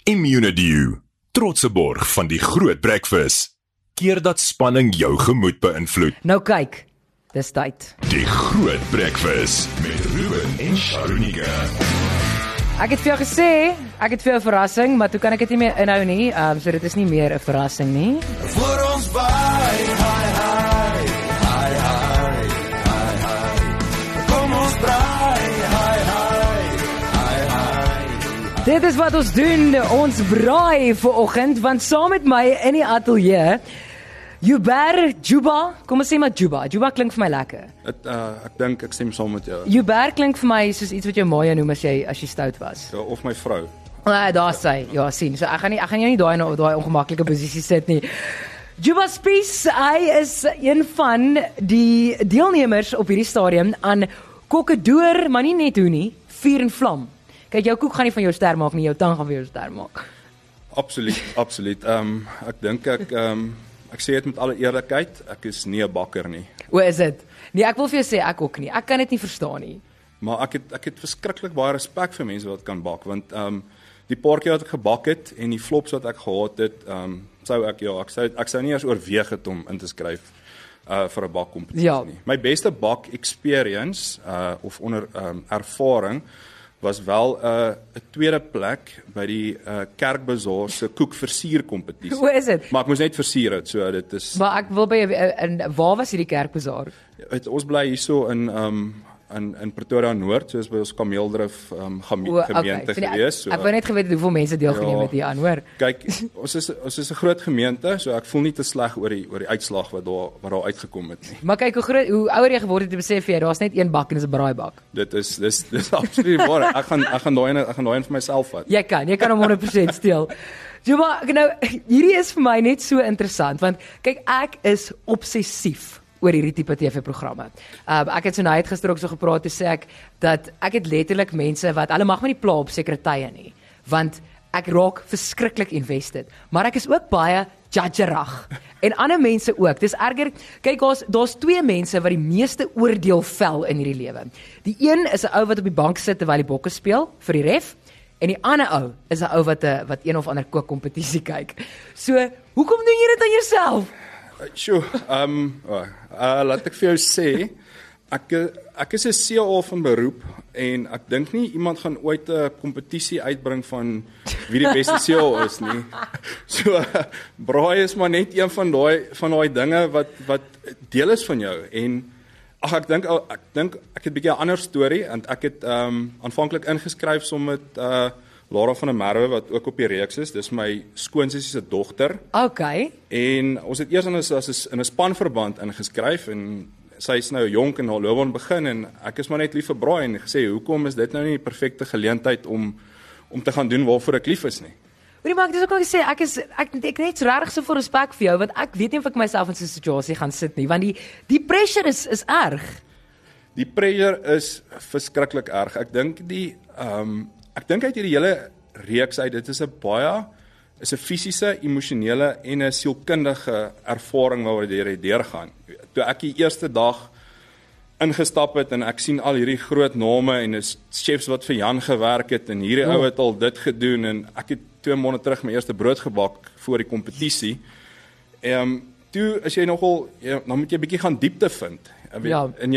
Immunidew, trotse borg van die Groot Breakfast. Keer dat spanning jou gemoed beïnvloed. Nou kyk, dis tyd. Die Groot Breakfast met Ruben en Sharunika. Ek het vir jou gesê, ek het vir jou 'n verrassing, maar toe kan ek dit nie meer inhou nie, so dit is nie meer 'n verrassing nie. Voor ons by, hi, kom ons braai, hi. Dit is wat ons doen, ons braai vir oggend, want saam met my in die ateljee, Juba, kom ons sê maar Juba klink vir my lekker. Ek dink ek stem saam met jou. Juba klink vir my soos iets wat jou ma jou noem as jy stout was. Ja, of my vrou. Daar sê, ja sien, so ek gaan jou nie daai ongemaklike posisie sit nie. Juba Spies, hy is een van die deelnemers op hierdie stadium aan Kokkedoor, maar nie net hoe nie, vuur en vlam. Kyk, jou koek gaan nie van jou ster maak nie, jou tang gaan van jou ster maak. Absoluut. Ek dink ek sê dit met alle eerlikheid, ek is nie 'n bakker nie. O, is dit? Nee, ek wil vir jou sê ek ook nie. Ek kan dit nie verstaan nie. Maar ek het verskriklik baie respek vir mense wat kan bak, want die paar keer wat ek gebak het en die flops wat ek gehad het, ek sou nie eens oorweeg het om in te skryf vir 'n bakkompetisie nie. My beste bak experience of onder ervaring was wel 'n tweede plek by die Kerkbazaar se koekversier kompetisie. Hoe is dit? Maar ek moes net versier het, so dit is. Maar ek wil by waar was hierdie Kerkbazaar? Ons bly hierso in Pretoria Noord, soos by ons Kameeldrif gemeente gewees. Ek wou net geweet hoeveel mense deelgeneem het hier aan, hoor. Kyk, ons is 'n groot gemeente, so ek voel nie te sleg oor die uitslag wat daar uitgekom het nie. Maar kyk hoe ouer jy geword het, besef jy daar's net een bak en dis 'n braaibak. Dis absoluut waar. Ek gaan daai een vir myself vat. Jy kan hom 100% steel. Juba, nou hierdie is vir my net so interessant want kyk, ek is obsessief oor hierdie tipe TV-programme. Ek het so nou gister ook so gepraat, toe sê ek dat ek het letterlik mense wat hulle mag my nie pla op sekere tye nie, want ek raak verskriklik invested, maar ek is ook baie judgerag. En ander mense ook. Dis erger. Kyk, daar's twee mense wat die meeste oordeel vel in hierdie lewe. Die een is 'n ou wat op die bank sit terwyl die bokke speel vir die ref, en die ander ou is 'n ou wat een of ander kookkompetisie kyk. So, hoekom doen jy dit aan jouself? Sjoe, laat ek vir jou sê, ek is 'n CA van beroep en ek dink nie iemand gaan ooit 'n kompetisie uitbring van wie die beste CA is nie. So, braai is maar net een van daai dinge wat deel is van jou. En ek dink ek het 'n bietjie 'n ander storie, en ek het aanvanklik ingeskryf saam met Lara van der Merwe wat ook op die reeks is. Dis my skoonsussie se dogter. Okay. En ons het eers in 'n spanverband ingeskryf en sy is nou jonk en haar loopbaan begin en ek is maar net lief vir braai en gesê hoekom is dit nou nie die perfekte geleentheid om te gaan doen waarvoor ek lief is nie. Hoorie, maar ek het ook al gesê ek net so regtig so veel respek vir jou want ek weet nie of ek myself in so 'n situasie gaan sit nie want die pressure is erg. Die pressure is verskriklik erg. Ek dink uit hierdie hele reeks uit, dit is 'n fisiese, emosionele en 'n sielkundige ervaring waaroor jy deurgaan. Toe ek die eerste dag ingestap het en ek sien al hierdie groot name en is chefs wat vir Jan gewerk het en hierdie ou het al dit gedoen en ek het 2 maande terug my eerste brood gebak voor die kompetisie. Toe is jy nogal, dan moet jy 'n bietjie gaan diepte vind. In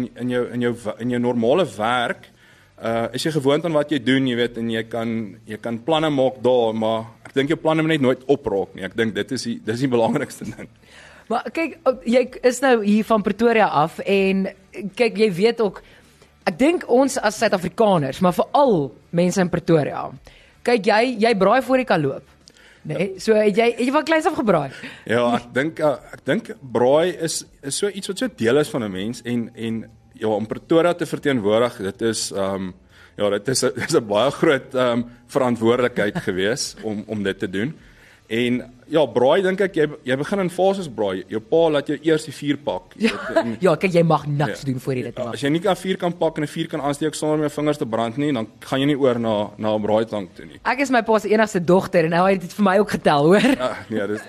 jou normale werk is jy gewoond aan wat jy doen, jy weet, en jy kan planne maak daar, maar ek dink jou planne moet net nooit opraak nie. Ek dink dis die belangrikste ding. Maar kyk, jy is nou hier van Pretoria af en kyk, jy weet ook, ek dink ons as Suid-Afrikaners, maar veral mense in Pretoria, kyk, jy braai voor jy kan loop. Nee, so het jy van kleins af gebraai? Ja, ek dink braai is so iets wat so deel is van 'n mens en ja, om Pretoria te verteenwoordig, dit is 'n baie groot verantwoordelikheid gewees om dit te doen. En ja, braai dink ek jy begin in fases braai. Jou pa laat jou eers die vuur pak. Ja, kyk, jy mag niks doen voor jy dit maak. As jy nie 'n vuur kan pak en 'n vuur kan aansteek sonder om jou vingers te brand nie, dan gaan jy nie oor na 'n braaitang toe nie. Ek is my pa se enigste dogter en hy het dit vir my ook getel, hoor. Nee, dis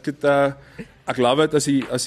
ek love dit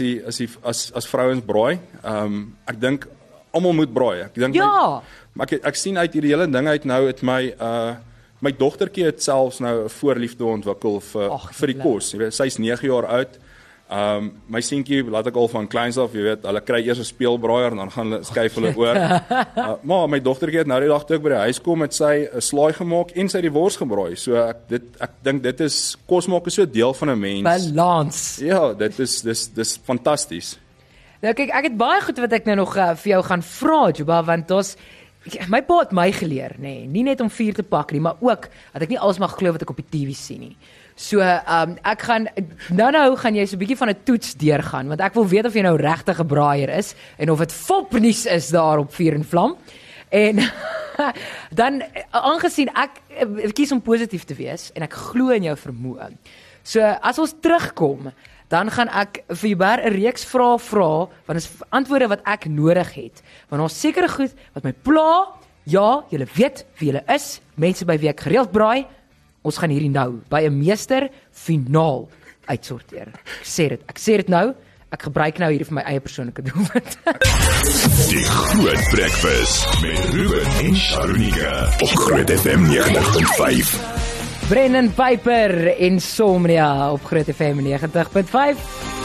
as vrouens braai. Ek dink almal moet braai. Ek dink ja. Maar ek sien uit hierdie hele ding uit nou het my My dogtertjie het selfs nou 'n voorliefde ontwikkel vir die kos. Jy weet, sy's 9 jaar oud. My seentjie, laat ek al van kleins af, jy weet, hulle kry eers 'n speelbraaier en dan gaan hulle skuif hulle oor. Maar my dogtertjie het nou die dag toe ek by die huis kom, het sy 'n slaai gemaak en sy het die wors gebraai. So ek dink dit is kos maak is so deel van 'n mens. Balans. Ja, dis fantasties. Nou kyk, ek het baie goed wat ek nou nog vir jou gaan vra, Juba, want my pa het my geleer, nie net om vuur te pak nie, maar ook dat ek nie alles mag glo wat ek op die TV sien nie. So, ek gaan, nou gaan jy so 'n bietjie van 'n toets deurgaan, want ek wil weet of jy nou regtig 'n braaier is, en of dit fopnuus is daar op Vuur en Vlam. En, dan, aangesien ek kies om positief te wees, en ek glo in jou vermoë. So, as ons terugkom, dan gaan ek vir Joubert 'n reeks vrae vra, want is antwoorde wat ek nodig het. Want ons sekere goed wat my pla, ja, julle weet wie julle is, mense by wie ek gereeld braai. Ons gaan hierdie nou by 'n meester finaal uitsorteer. Ek sê dit nou. Ek gebruik nou hierdie vir my eie persoonlike doelwit. Die Groot Breakfast met Ruben en Sharonika op Groot FM 90.5. Brendan Piper, Insomnia op Groot FM 90.5.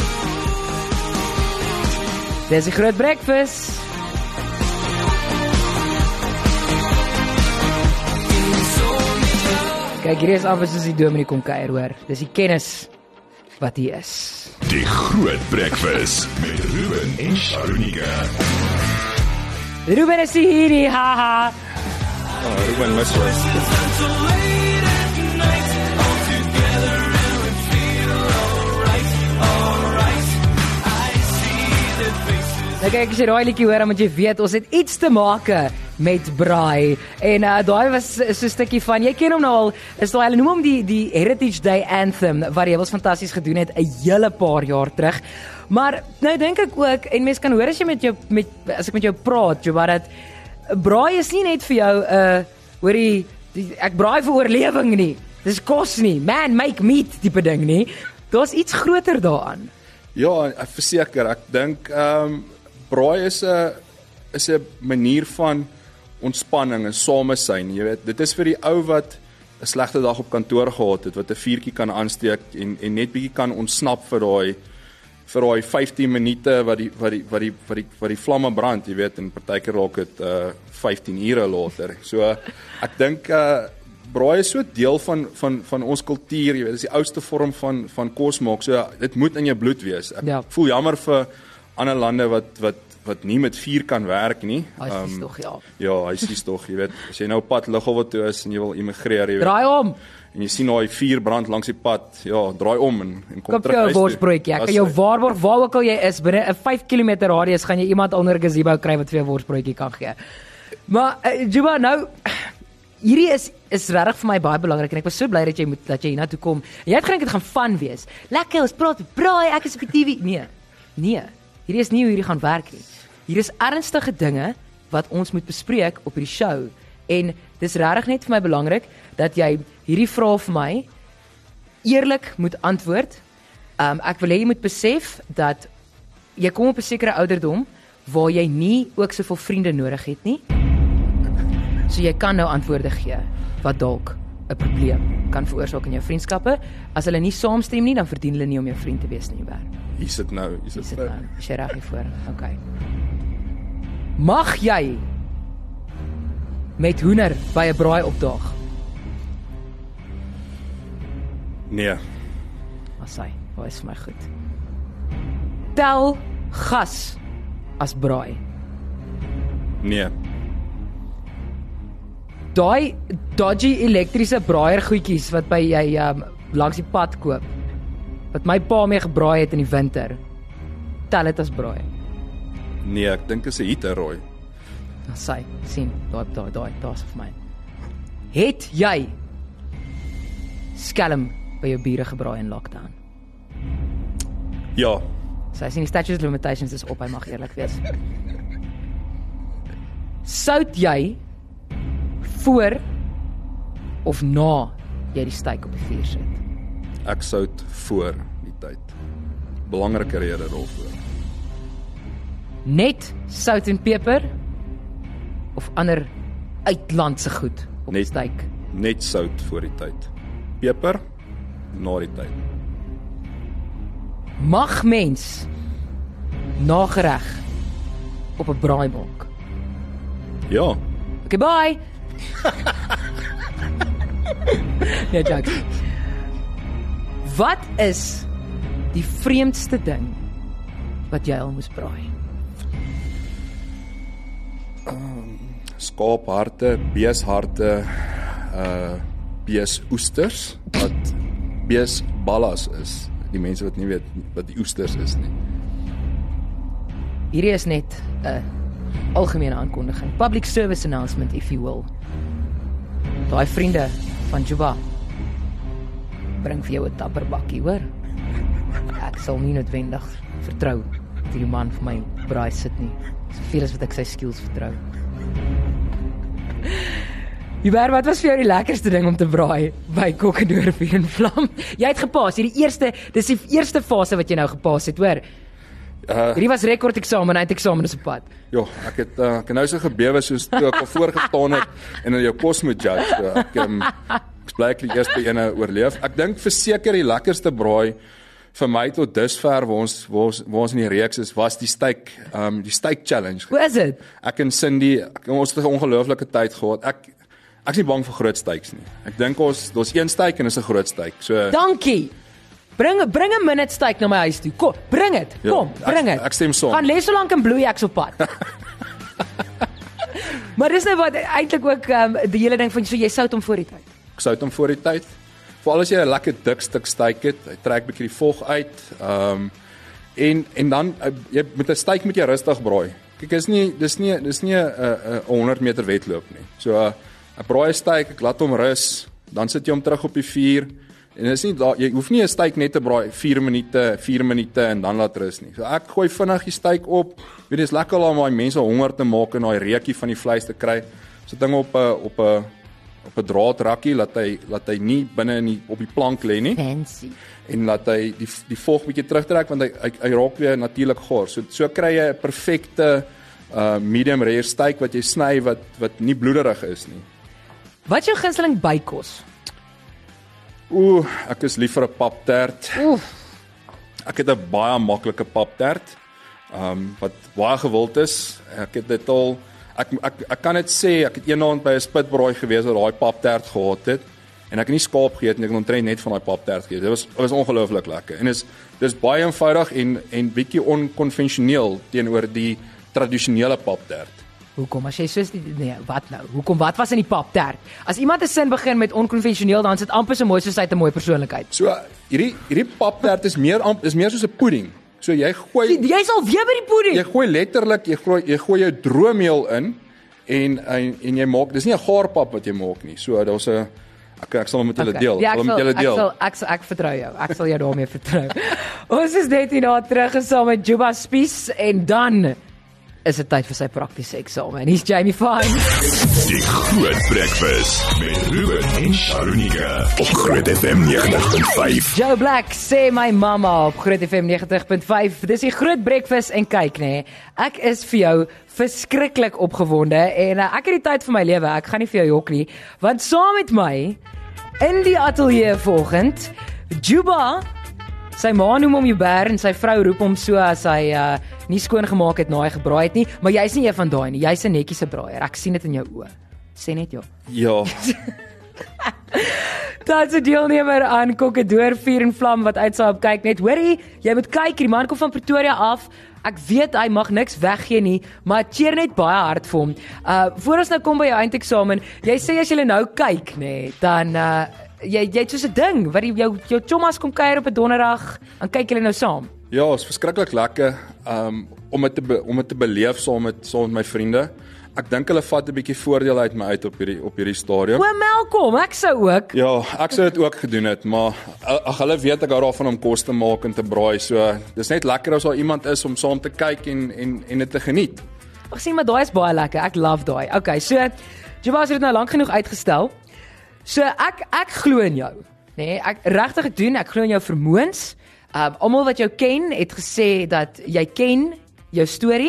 Dis die Groot Breakfast. Kyk, hier is af as die dominee kom kuier, hoor. Dis die kennis wat hier is. Die Groot Breakfast met Ruben en Sharonika. Ruben is hier, haha. Ruben mis was. Nou kyk, as jy daai liedjie hoor, dan moet jy weet, ons het iets te maak met braai. En daai was so 'n stukkie van, jy ken hom nou al, is daai, hulle noem hom die Heritage Day Anthem, wat jy was fantasties gedoen het 'n hele paar jaar terug. Maar nou dink ek ook, en mense kan hoor as jy as ek met jou praat, Juba, dat braai is nie net vir jou, hoorie, ek braai vir oorlewing nie. Dis kos nie, man make meat tipe ding nie. Daar's iets groter daaraan. Ja, verseker, ek dink braai is 'n manier van ontspanning en samesyn, jy weet. Dit is vir die ou wat 'n slegte dag op kantoor gehad het, wat 'n vuurtjie kan aansteek en net bietjie kan ontsnap vir daai 15 minute wat die vlamme brand, jy weet, en partykeer raak dit 15 ure later. So ek dink braai is so deel van ons kultuur, jy weet, dis die oudste vorm van kos maak. So dit moet in jou bloed wees. Ek voel jammer vir ander lande wat nie met vuur kan werk nie. Hy sies tog, ja. Ja, hy sies tog, jy weet, as jy nou pad Lughawe toe is en jy wil immigreer, jy weet. Draai om. En jy sien daai vuur brand langs die pad, ja, draai om en kom terug huis toe. Koop jou worsbroodjie. Ek kan jou waarborg waar ook al jy is, binne 'n 5 km radius gaan jy iemand onder 'n gazebo kry wat vir jou worsbroodjie kan gee. Maar Juba, nou hierdie is regtig vir my baie belangrik en ek was so bly dat jy hiernatoe kom. Jy het gedink dit gaan fun wees. Lekker, ons praat braai, ek is op die TV. Nee. Hierdie is nie hoe hierdie gaan werk nie. Hier is ernstige dinge wat ons moet bespreek op hierdie show. En dis regtig net vir my belangrik dat jy hierdie vrae vir my eerlik moet antwoord. Ek wil hê jy moet besef dat jy kom op 'n sekere ouderdom waar jy nie ook soveel vriende nodig het nie. So jy kan nou antwoorde gee wat dalk 'n probleem kan veroorsaak in jou vriendskappe. As hulle nie saamstem nie, dan verdien hulle nie om jou vriend te wees nie, Joubert. Hier sit nou. Is jy reg hiervoor? Okay. Mag jy met hoender by 'n braai opdaag? Nee. Asai, wat is vir my goed. Tel gas as braai? Nee. Daai dodgy elektriese braaier goedjies wat by jy langs die pad koop, wat my pa mee gebraai het in die winter, tel dit as braai? Nee, ek dink dit is 'n heater-rooi. Asai, sien, daar's vir my. Het jy skelm by jou bure gebraai in lockdown? Ja. So hy sien die statute of limitations is op, hy mag eerlik wees. Sout jy voor of na jy die steak op die vuur sit? Ek sout voor die tyd. Belangrike rede daarvoor. Net sout en peper of ander uitlandse goed op die steak? Net sout voor die tyd. Peper na die tyd. Mag mens nagereg op 'n braai maak? Ja, Okay, bye. Nee, jokes. Wat is die vreemdste ding wat jy al moes braai? skaapharte, beesharte, beesoesters, wat beesballas is. Die mense wat nie weet wat die oesters is nie. Hierdie is net 'n algemene aankondiging. Public service announcement, if you will. Daai vriende van Juba bring vir jou 'n tapperbakkie, hoor? Ek sal nie noodwendig vertrou dat die man vir my braai sit nie. Soveel as wat ek sy skills vertrou. Hubert, wat was vir jou die lekkerste ding om te braai by Kokkedoor Vuur en Vlam? Jy het gepaas, dis die eerste fase wat jy nou gepaas het, hoor? Hierdie was rekordeksamen, eindeksamen is op pad. Ja, ek het nou so gebewe soos toe ek al voorgestaan het en in jou kos moet judge. So ek is bly ek die eerste ene oorleef. Ek dink verseker die lekkerste braai vir my tot dusver waar ons in die reeks is, was die steak challenge. Hoe is dit? Ek en Cindy, ons het 'n ongelooflike tyd gehad. Ek's nie bang vir groot steaks nie. Ek dink daar's een steak en dis 'n groot steak. So Dankie. Bring 'n minute steak na my huis toe. Kom, bring dit. Kom, bring dit. Ek stem saam. Gaan lê so lank in bloei ek's op pad. Maar dis nou wat eintlik ook die hele ding van so jy sout hom voor die tyd. Ek sout hom voor die tyd. Veral as jy 'n lekker dik stuk steak het, hy trek bietjie die vog uit. En dan jy met 'n steak moet jy rustig braai. Kyk, dis nie 'n 100 meter wedloop nie. So ek braai 'n steak, ek laat hom rus, dan sit jy hom terug op die vuur. En dis nie jy hoef nie 'n steak net te braai 4 minute en dan laat rus nie. So ek gooi vinnig die steak op. Weet jy, dis lekker om daai mense honger te maak en daai reukie van die vleis te kry. So ding op 'n draadrakkie laat hy nie binne op die plank lê nie. Fancy. En laat hy die vog bietjie terugtrek want hy raak weer natuurlik gaar. So kry jy 'n perfekte medium rare steak wat jy sny wat nie bloederig is nie. Wat is jou gunsteling bykos? Ek is lief vir 'n paptert. Ek het 'n baie maklike paptert. Wat baie gewild is. Ek het dit al ek kan net sê ek het eendag by 'n spitbraai gewees waar daai paptert gehad het en ek het nie skaap geëet nie, ek het omtrent net van daai paptert geëet. Dit was ongelooflik lekker. En dis baie eenvoudig en bietjie onkonvensioneel teenoor die tradisionele paptert. Hoekom as jy soos wat nou? Hoekom wat was in die paptert? As iemand 'n sin begin met onkonvensioneel, dan is dit amper so mooi soos hy het 'n mooi persoonlikheid. So hierdie paptert is meer soos 'n pudding. So jy gooi Jy's al weer by die pudding. Jy gooi letterlik, jy gooi jou droomeel in en jy maak, dis nie 'n gaarpap wat jy maak nie. So daar's 'n ek sal met julle deel. Ja, ek vertrou jou. Ek sal jou daarmee vertrou. Ons is net hierna terug saam met Juba Spies en dan is dit tyd vir sy praktiese eksamen. Hier's Jamie Fine. Die Groot Breakfast met Ruben en Sharonika op Groot FM 90.5. Joe Black sê my mamma op Groot FM 90.5. Dis die Groot Breakfast en kyk nê, ek is vir jou verskriklik opgewonde en ek het die tyd vir my lewe. Ek gaan nie vir jou jok nie, want saam met my in die ateljee vanoggend Juba. Sy ma noem hom Hubert en sy vrou roep hom so as hy nie skoon gemaak het na hy gebraai het nie, maar jy's nie een van daai nie. Jy's 'n netjiese braaier. Ek sien dit in jou oë. Sê net ja. Ja. Daar's 'n deelnemer aan Kokkedoor Vuur en Vlam wat uitsaai op kyk net. Hoorie, jy moet kyk, die man kom van Pretoria af. Ek weet hy mag niks weggee nie, maar cheer net baie hard vir hom. Voor ons nou kom by jou eindeksamen, jy sê as jy nou kyk nê, dan jy het soos 'n ding wat jou chommas kom kuier op 'n donderdag, dan kyk julle nou saam. Ja, is verskriklik lekker om dit te beleef saam met my vriende. Ek dink hulle vat 'n bietjie voordeel uit my uit op hierdie stadium. Welkom, ek sou ook. Ja, ek sou dit ook gedoen het, maar hulle weet ek hou daarvan om kos te maak en te braai, so dis net lekker as daar iemand is om saam te kyk en dit te geniet. Ag sien, maar daai is baie lekker. Ek love daai. Okay, so Juba het dit nou lank genoeg uitgestel. So ek glo in jou, nê? Ek regtig doen, ek glo in jou vermoëns. Almal wat jou ken het gesê dat jy ken jou storie.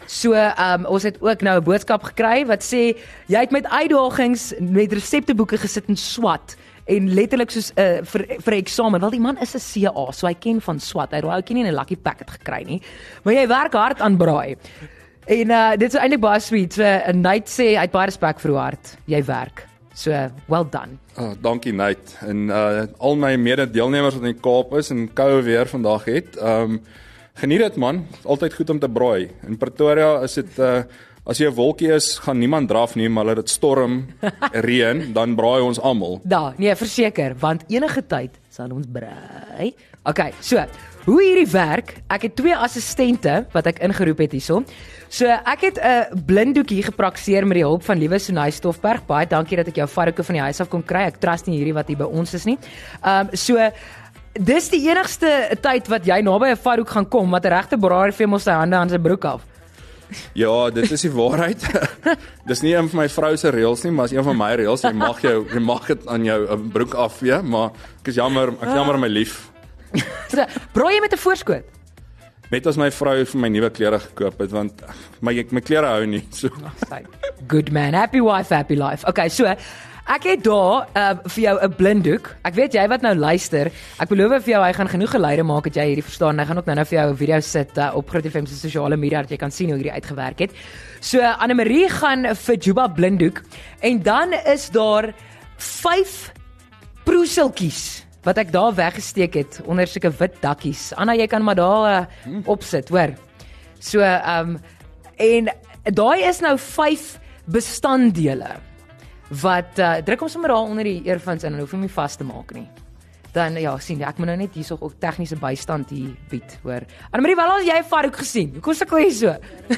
So ons het ook nou 'n boodskap gekry wat sê jy het met uitdagings met resepteboeke gesit en swat en letterlik soos vir eksamen. Wel die man is 'n CA, so hy ken van swat. Hy het nie 'n lucky packet gekry nie. Maar jy werk hard aan braai. En dit is eintlik baie sweet. So Nate sê hy het baie respek vir hoe hard jy werk. So well done. Dankie Nate. En al my mede-deelnemers wat in die Kaap is en koue weer vandag het. Geniet dit man. Altyd goed om te braai. In Pretoria is dit as jy 'n wolkie is, gaan niemand draf nie, maar as dit storm, reën, dan braai ons almal. Nee, verseker, want enige tyd sal ons braai. Okay, so, hoe hierdie werk? Ek het 2 assistente wat ek ingeroep het hierso. So, ek het 'n blinddoekie gepraktiseer met die hulp van Liewe Sonay Stoffberg. Baie dankie dat ek jou varke van die huis af kon kry. Ek trust nie hierdie wat hier by ons is nie. So, dis die enigste tyd wat jy naby 'n varhoek gaan kom wat 'n regte braaier vir mos sy hande aan sy broek af. Ja, dit is die waarheid. Dis nie een van my vrou se reëls nie, maar is een van my reëls. Jy mag dit aan jou broek afvee, maar ek is jammer my lief. So, braai jy met 'n voorskoot? Net as my vrou vir my nuwe klere gekoop het, want my klere hou nie. So. Good man, happy wife, happy life. Okay, so ek het daar vir jou 'n blinddoek. Ek weet jy wat nou luister. Ek beloof vir jou hy gaan genoeg geluide maak dat jy hierdie verstaan. Hy gaan ook nou vir jou 'n video sit op Groot FM se sosiale media dat jy kan sien hoe hierdie uitgewerk het. So Anne-Marie gaan vir Juba blinddoek en dan is daar 5 proeseltjies wat ek daar weggesteek het onder sulke wit dakkies. Anna, jy kan maar daar opsit, hoor. So en daai is nou 5 bestanddele wat druk hom sommer daar onder die earphones in en hoef hom nie vas te maak nie. Dan ja, sien jy, ek moet nou net hierso ook tegniese bystand hier bied, hoor. Anne-Marie, wel al jy 'n varhoek gesien? Hoekom sukkel jy so?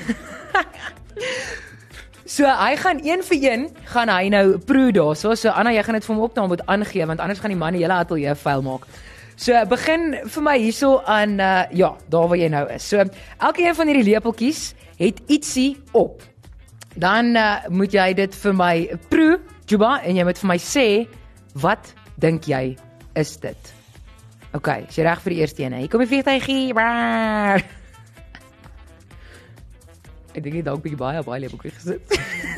So hy gaan een vir een gaan hy nou proe daarso. So Anna, jy gaan dit vir hom ook nou moet aangee want anders gaan die man die hele ateljee vuil maak. So begin vir my hierso aan ja, daar waar jy nou is. So elkeen van hierdie lepeltjies het ietsie op. Dan moet jy dit vir my proe, Juba, en jy moet vir my sê wat dink jy is dit? Okay, is jy reg vir die eerste een? Hier kom die vliegtuigie. Ek dink jy dalk bietjie baie lepeltjie gesit.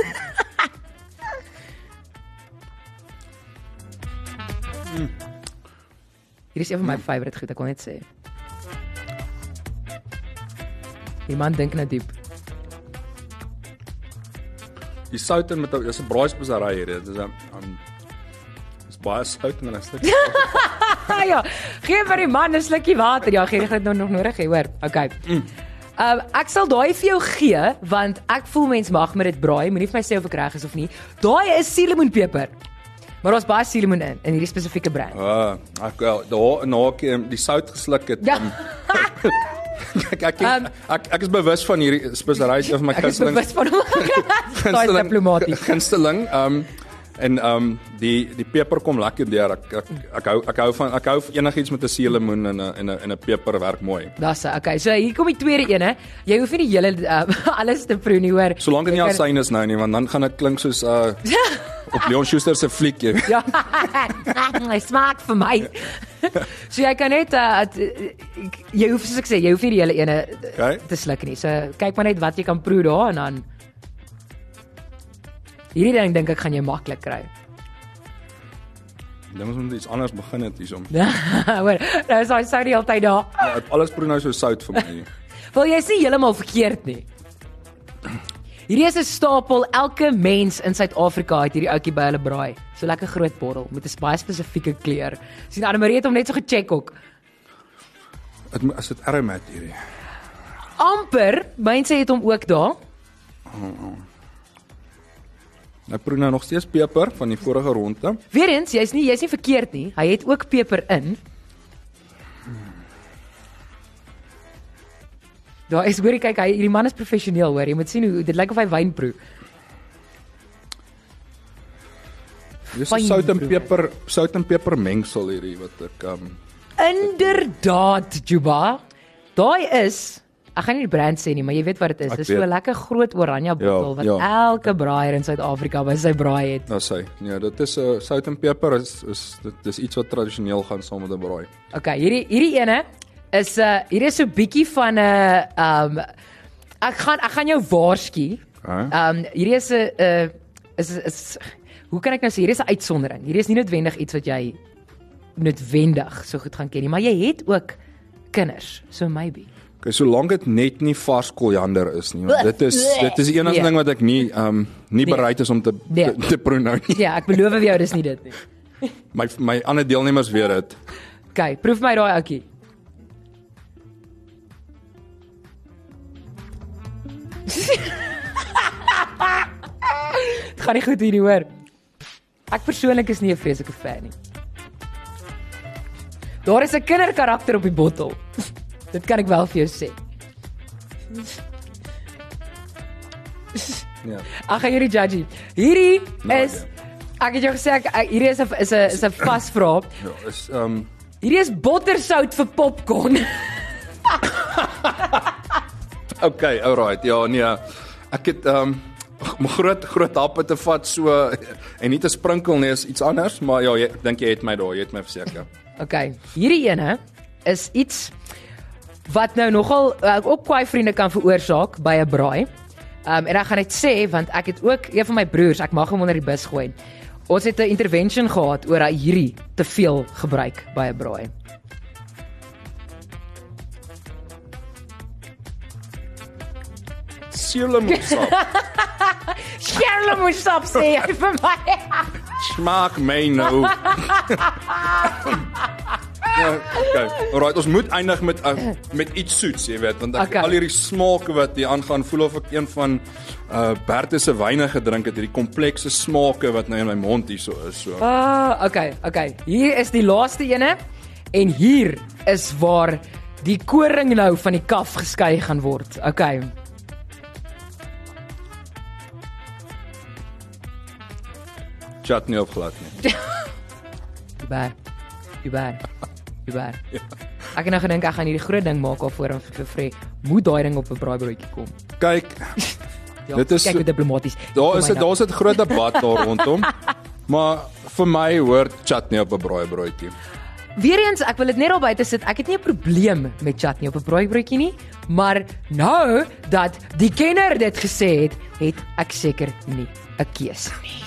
Hier is een van my favorite goed, ek wil net sê. Die man dink nou diep. Die sout en met dis 'n braaispesery hier. Dit is baie sout en 'n stukkie. Ja, gee vir die man 'n slukkie water. Ja, gee dit nou nog nodig hê, hoor. Okay. Ek sal daai vir jou gee want ek voel mens mag met dit braai. Moenie vir my sê of ek reg is of nie. Daai is suurlemoenpeper. Maar daar's baie suurlemoen in hierdie spesifieke brand. Ek daar die sout gesluk het. Ja. Ek is bewus van hierdie spesery of my gunsteling. Ek is bewus van hom. Diplomaties. Gunsteling. En die peper kom lekker deur. Ek hou van enigiets met 'n suurlemoen en 'n peper werk mooi. Dis okay. So hier kom die tweede ene. Jy hoef nie die hele alles te proe nie, hoor. Solank dit nie asyn is nou nie, want dan gaan dit klink soos op Leon Schuster se fliek jy. Ja. Hy smaak vir my. So jy kan net jy hoef soos ek sê, jy hoef nie die hele ene te sluk nie. So kyk maar net wat jy kan proe daar en dan hierdie ding ek gaan jy maklik kry. Dink ons moet iets anders begin het hiersom. Hoor, nou is hy sou die hele tyd daar. Ja, alles proe nou so sout vir my. Wel jy is nie heeltemal verkeerd nie. Hierdie is 'n stapel, elke mens in Suid-Afrika het hierdie ouetjie by hulle braai. So lekker groot bottel met 'n baie spesifieke kleur. Sien Anne-Marie het hom net so gecheck ook. Is dit aromat hierdie? Amper, mense het hom ook daar. Ek proe nou nog steeds peper van die vorige ronde. Weerens, jy's nie verkeerd nie. Hy het ook peper in. Daar is hoorie kyk, hierdie man is professioneel, hoor. Jy moet sien hoe dit lyk of hy wyn proe. Dis 'n sout en peper mengsel hierdie wat ek Inderdaad, Juba. Daai is ek gaan nie die brand sê nie, maar jy weet wat dit is. Dit is so 'n lekker groot oranje bottel wat elke braaier in Suid-Afrika by sy braai het. Dis hy. Nee, dit is sout en peper dit is iets wat tradisioneel gaan saam met 'n braai. Okay, hierdie ene is hier is so 'n bietjie van 'n Ek gaan jou waarsku. Hierdie is 'n is hoe kan ek nou sê, hierdie is 'n uitsondering. Hierdie is nie noodwendig iets wat jy noodwendig so goed gaan ken nie, maar jy het ook kinders, so maybe. Okay, solank dit net nie vars koljander is nie, want dit is die enigste ding wat ek nie bereid is om te proe nou nie. Ja, ek beloof vir jou dis nie dit nie. My ander deelnemers weet dit. Okay, proef my daai ouetjie. Dit gaan nie goed hierdie hoor. Ek persoonlik is nie 'n vreeslike fan nie. Daar is 'n kinderkarakter op die bottel. Dit kan ek wel vir jou sê. Ja. Ag, gaan hierdie judgy. Hierdie is ek het jou gesê hierdie is 'n vasvraag. Ja, is Hierdie is bottersout vir popcorn. Okay, alright. Ja, nee. Ek het my groot happe te vat so en nie te sprinkel nie is iets anders, maar ja, ek dink jy het my verseker. Okay, hierdie ene is iets wat nou nogal ook kwaai vriende kan veroorsaak by 'n braai. En ek gaan net sê want ek het ook een van my broers, ek mag hom onder die bus gooi. Ons het 'n intervention gehad oor hy hierdie te veel gebruik by 'n braai. Suurlemoensap. Suurlemoensap sê hy vir my. Smaak my nou. Ja, okay. Alright, ons moet eindig met iets soets, jy weet, want al hierdie smake wat hier aangaan, voel of ek een van Berthe se wyne gedrink het, hierdie komplekse smake wat nou in my mond hierso is. So. Okay. Hier is die laaste ene en hier is waar die koring nou van die kaf geskei gaan word. Okay. Chat nie op glad nie. Uber. Ja. Ek het nou gedink ek gaan hierdie groot ding maak alvoor om vir Free moet daai ding op 'n braaibroodjie kom. Kyk. Ja, dit is kyk diplomaties. Daar's 'n groot debat daar rondom. Maar vir my hoort chutney op 'n braaibroodjie. Weereens, ek wil dit net al buite sit. Ek het nie 'n probleem met chutney op 'n braaibroodjie nie, maar nou dat die kenner dit gesê het ek seker nie 'n keuse nie.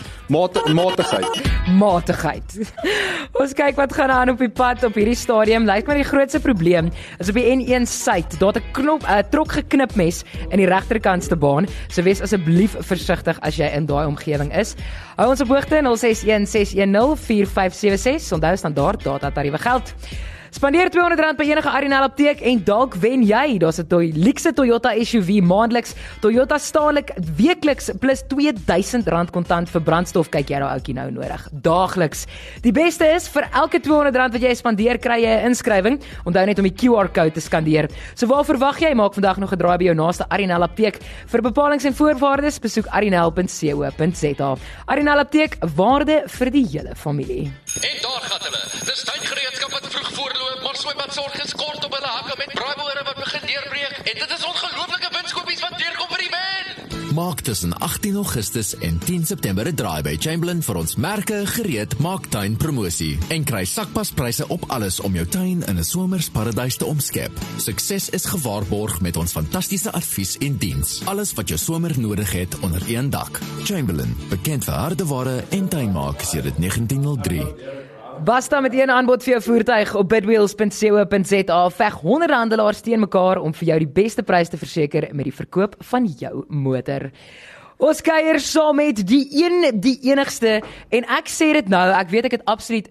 Matigheid. Ons kyk wat gaan aan op die pad op hierdie stadium. Lyk my die grootste probleem is op die N1 suid. Daar het 'n trok geknipmes in die regterkantste baan. So wees asseblief versigtig as jy in daai omgewing is. Hou ons op hoogte 061 610 4576. Onthou standaard data tariewe geld. Spandeer R200 by enige Arinel apteek en dalk wen jy. Daar's 'n luukse Toyota SUV maandeliks, Toyota staanlik weekliks plus R2000 kontant vir brandstof. Kyk jy daai ouetjie nou nodig. Daagliks. Die beste is vir elke R200 wat jy spandeer, kry jy 'n inskrywing. Onthou net om die QR-kode te skandeer. So waar verwag jy? Maak vandag nog 'n draai by jou naaste Arinel apteek. Vir bepalings en voorwaardes besoek arinel.co.za. Arinel apteek, waarde vir die hele familie. En daar gaan hulle. Dis tuingereedskap wat vroeg voorloop, maar swembadsorg is kort op hulle hakke met braaibore wat begin deurbreek en dit is ongelooflike winskoppies wat deurkom vir die man. Maak tussen 18 Augustus en 10 September 'n draai by Chamberlain vir ons merke gereed maak tuin promosie en kry sakpaspryse op alles om jou tuin in 'n somersparadys te omskep. Sukses is gewaarborg met ons fantastiese advies en diens. Alles wat jou somer nodig het onder een dak. Chamberlain, bekend vir hardeware en tuinmaak sedert 1903. Basta met een aanbod vir jou voertuig op bidwheels.co.za. Veg honderde handelaars teen mekaar om vir jou die beste prys te verseker met die verkoop van jou motor. Ons kuier saam met die enigste en ek sê dit nou, ek weet ek het absoluut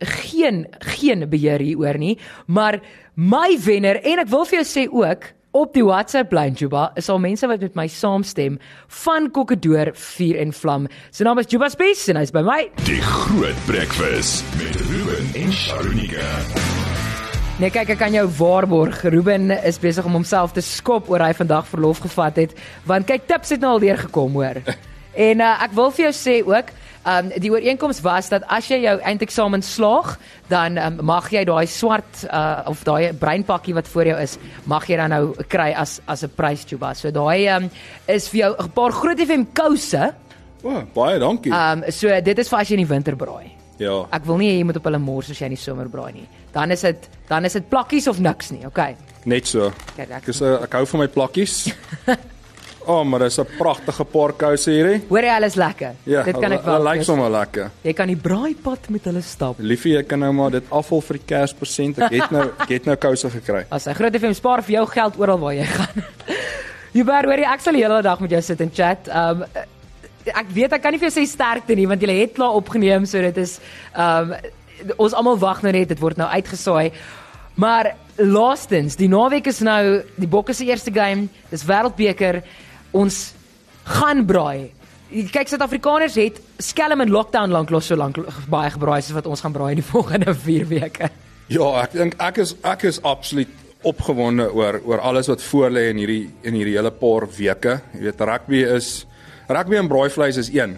geen beheer hieroor nie, maar my wenner en ek wil vir jou sê ook op die WhatsApp lyn Juba is al mense wat met my saamstem van Kokkedoor vuur en vlam. Sy naam is Juba Spies en hy's by my. Die Groot Breakfast met Ruben en Sharunika. Nee, kyk, ek kan jou waarborg. Ruben is besig om homself te skop oor hy vandag verlof gevat het, want kyk, tips het nou al deurgekom, hoor. En ek wil vir jou sê ook, die ooreenkoms was dat as jy jou eindeksamen slaag, dan mag jy daai swart of daai breinpakkie wat voor jou is, mag jy dan nou kry as 'n prys, Juba. So daai is vir jou 'n paar Groot FM kouse. Baie dankie. So dit is vir as jy in die winter braai. Ja. Ek wil nie jy moet op hulle mors as jy in die somer braai nie. Dan is dit plakkies of niks nie, okay. Net so. Kijk, Ek hou van my plakkies. maar dis 'n pragtige paar kouse hierdie. Hoor jy, alles lekker. Ja, Dit kan ek hulle wel. lyk sommer lekker. Jy kan die braaipad met hulle stap. Liefie, jy kan nou maar dit afval vir die Kerspresent. Ek het nou kouse gekry. As hy Groot FM spaar vir jou geld oral waar jy gaan. Hubert, hoor jy, ek sal die hele dag met jou sit en chat. Ek weet ek kan nie vir jou sê sterkte nie want jy het klaar opgeneem, so dit is ons almal wag nou net, dit word nou uitgesaai. Maar laastens, die naweek is nou die Bokke se eerste game, dis Wêreldbeker. Ons gaan braai. Kyk, Suid-Afrikaners het skelm in lockdown lank so lank baie gebraai soos wat ons gaan braai in die volgende 4 weke. Ja, ek dink ek is absoluut opgewonde oor alles wat voor lê in hierdie hele paar weke. Jy weet, rugby en braaivleis is een.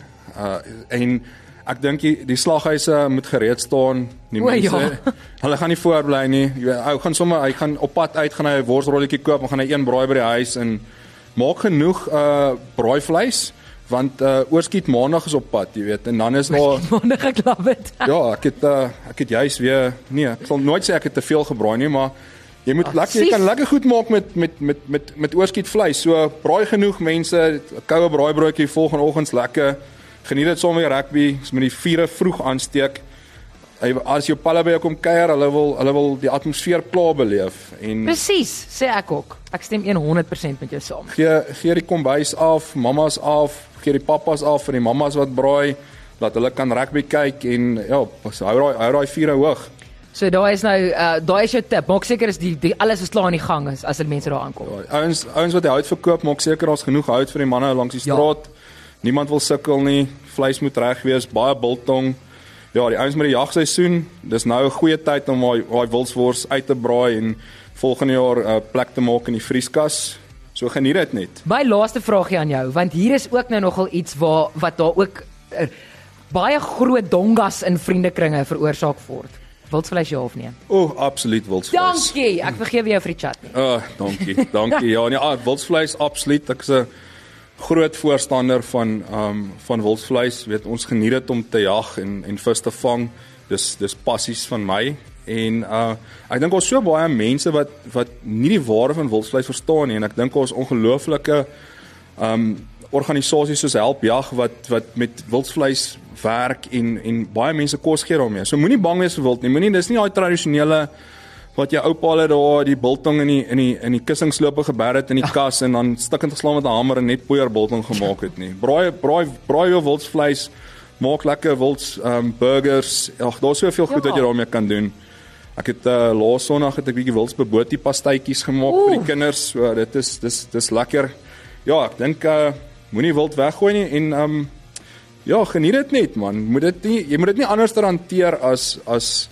En ek dink die slaghuise moet gereed staan. Die mense, hulle gaan nie voorbly nie. Jy weet, hy gaan op pad uit, gaan hy 'n worsrolletjie koop, gaan hy een braai by die huis en maak genoeg braaivleis. Want oorskiet maandag is op pad, jy weet, en dan is daar maandag, ek love it. Ja, ek het juis weer ek sal nooit sê ek het te veel gebraai nie, maar jy moet jy kan lekker goed maak met oorskiet vleis. So braai genoeg mense, 'n koue braaibroodjie volgenoggends lekker. Geniet dit saam met rugby, met die vure vroeg aansteek. As jou palle by jou kom kuier, hulle wil die atmosfeer klaar beleef en Presies, sê ek ook. Ek stem 100% met jou saam. Gee die kombuis af, mamas af, gee die papas af vir die mamas wat braai, dat hulle kan rugby kyk en ja, hou daai vure hoog. So daar is nou daai is jou tip. Maak seker is die alles is klaar in die gang is as die mense daar aankom. Ja, ouens wat die hout verkoop, maak seker daar's genoeg hout vir die manne langs die straat. Niemand wil sukkel nie. Vleis moet reg wees, baie biltong. Ja, die ouens met die jagseisoen, dis nou 'n goeie tyd om daai wildswors uit te braai en volgende jaar plek te maak in die vrieskas. So geniet dit net. My laaste vraagie aan jou, want hier is ook nou nogal iets wat daar ook baie groot dongas in vriendekringe veroorsaak word. Wildsvleis ja of nee? Absoluut wildsvleis. Dankie, ek vergewe jou vir die chat nie. Dankie. Ja, nee, wildsvleis absoluut. Ek is 'n groot voorstander van wildsvleis. Weet, ons geniet dit om te jag en vis te vang. Dis passies van my. En ek dink ons so baie mense wat nie die waarde van wildsvleis verstaan nie, en ek dink ons ongelooflike organisasies soos Help Jag wat met wildsvleis werk en baie mense kos gee daarmee. So moenie bang wees vir wild nie. Dis nie daai tradisionele wat jou oupa hulle daar die biltong in die kussingslope geberg het in die kas en dan stikkend geslaan met 'n hamer en net poeier biltong gemaak het nie. Braai jou wildsvleis, maak lekker burgers. Ag, daar's soveel goed wat jy daarmee kan doen. Ek het laas Sondag het ek 'n bietjie wildsbebotie pastytjies gemaak vir die kinders. So dit is lekker. Ja, ek dink moenie wild weggooi nie en ja, geniet dit net man. Jy moet dit nie anders hanteer as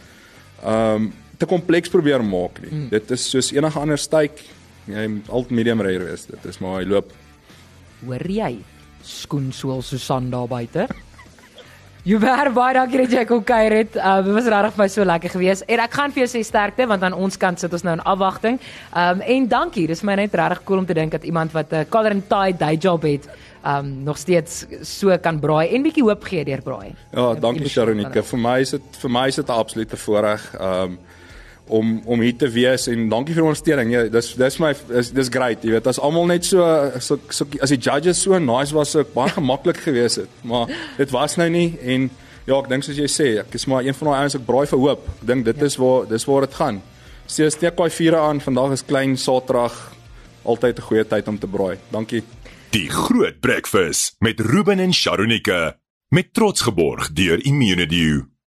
te kompleks probeer maak nie. Dit is soos enige ander steak. Jy moet altyd medium rare wees. Dit is maar hy loop. Hoor jy? Skoensoel Susan daar buite. Hubert, baie dankie dat jy kom kuier het. Dit was regtig vir my so lekker geweest. En ek gaan vir jou sê sterkte want aan ons kant sit ons nou in afwagting. En dankie. Dis vir my net regtig cool om te dink dat iemand wat 'n collar and tie day job het, nog steeds so kan braai en bietjie hoop gee deur braai. Ja, dankie Sharonika. Vir my is dit 'n absolute voorreg om hier te wees en dankie vir die ondersteuning. Ja, dis great, jy weet, as almal net so as die judges so nice was, so baie gemaklik gewees het, maar dit was nou nie en ja, ek dink soos jy sê, ek is maar een van daai ouens ek braai vir hoop. Ek dink dis waar dit gaan. Steek daai vure aan. Vandag is klein Saterdag, altyd 'n goeie tyd om te braai. Dankie. Die Groot Breakfast met Ruben en Sharonika met trots geborg deur Immunedio.